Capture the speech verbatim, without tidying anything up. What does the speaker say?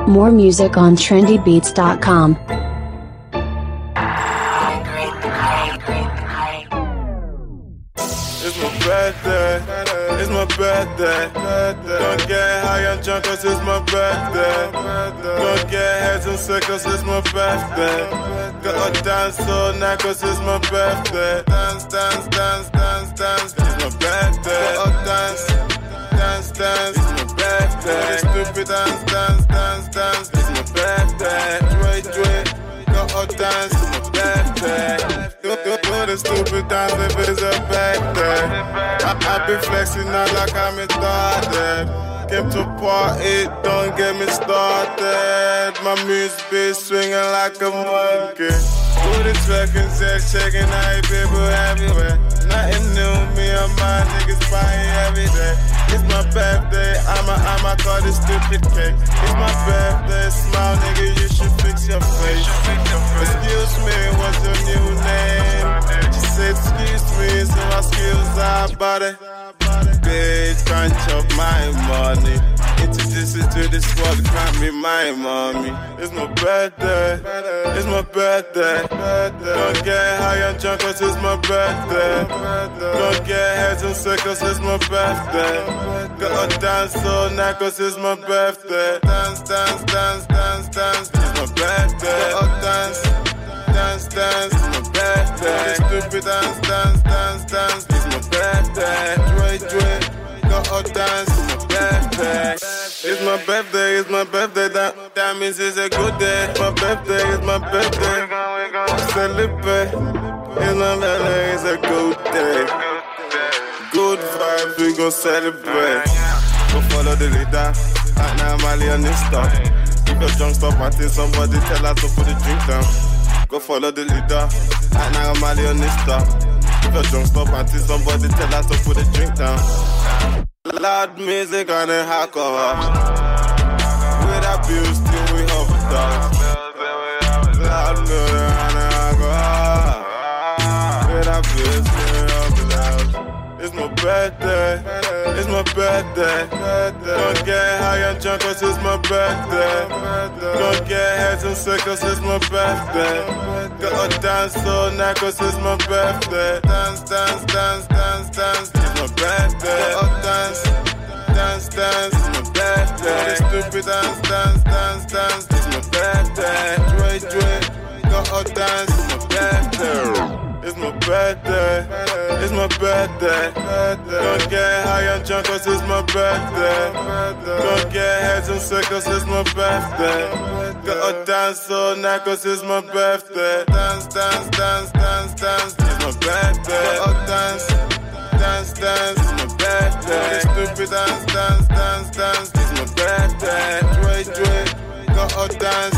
More music on trendy beats dot com. It's my birthday, it's my birthday. Don't get high and drunk cause it's my birthday. Don't get heads and sick cause it's my birthday. Gotta dance all night cause it's my birthday. Dance, dance, dance, dance, dance, it's my birthday. Gotta dance, dance, dance, it's my birthday. Stupid dance, dance, dance, dance, it's my birthday. Dre, Dre, gotta dance, it's my birthday. Do, do, do the stupid dance if it's a birthday. I, I be flexing out like I'm retarded. Came to party, don't get me started. My music be swinging like a monkey. Booty twerking, sex checking, I people everywhere. Nothing new, me and my niggas buying every day. It's my birthday, I'ma, I'ma call this stupid cake. It's my birthday, smile nigga, you should fix your face. Excuse me, what's your new name? She said excuse me, so my skills are body. Bitch, can't chop my money. Introduce it to this world, can't be my mommy. It's my birthday, it's my birthday. Don't get high and drunk cause it's my birthday. Don't get heads and sick cause it's my birthday. Gotta dance all night cause it's my birthday. Dance, dance, dance, dance, dance, it's my birthday. Gotta dance, dance, dance, it's my birthday. Stupid dance, dance, dance, dance, it's my birthday. Dre, Dre, gotta dance, it's my birthday. It's my birthday, it's my birthday, that, that means it's a good day. My birthday, it's my birthday. Celebrate, it's my birthday, it's a good day. Good vibes, we gon' celebrate. Go follow the leader, right now I'm Ali on this stuff. If you're drunk, stop partying, somebody tell her to put the drink down. Go follow the leader, right now I'm Ali on this stuff. If you're drunk, stop partying, somebody tell her to put the drink down. Loud music and a alcohol. With that bills till we overdose. Loud music and a alcohol. With that bills till we overdose. It's my birthday, it's my birthday. Don't get high and drunk cause it's my birthday. Don't get heads and sick cause it's my birthday. Gotta dance all night cause it's my birthday. Dance, dance, dance, dance, dance, it's my birthday. Gotta dance, dance, dance, it's my birthday. Stupid dance, dance, dance, dance, it's my birthday. Dre, Dre, gotta dance, it's my birthday. It's my birthday, it's my birthday. Don't get high and drunk cause it's my birthday. Don't get heads and sick cause it's my birthday. Gotta dance all night cause it's my birthday. Dance, dance, dance, dance, dance, it's my birthday. Gotta dance, dance, dance, it's my birthday. Stupid dance, dance, dance, dance, it's my birthday. Dre, Dre, gotta dance.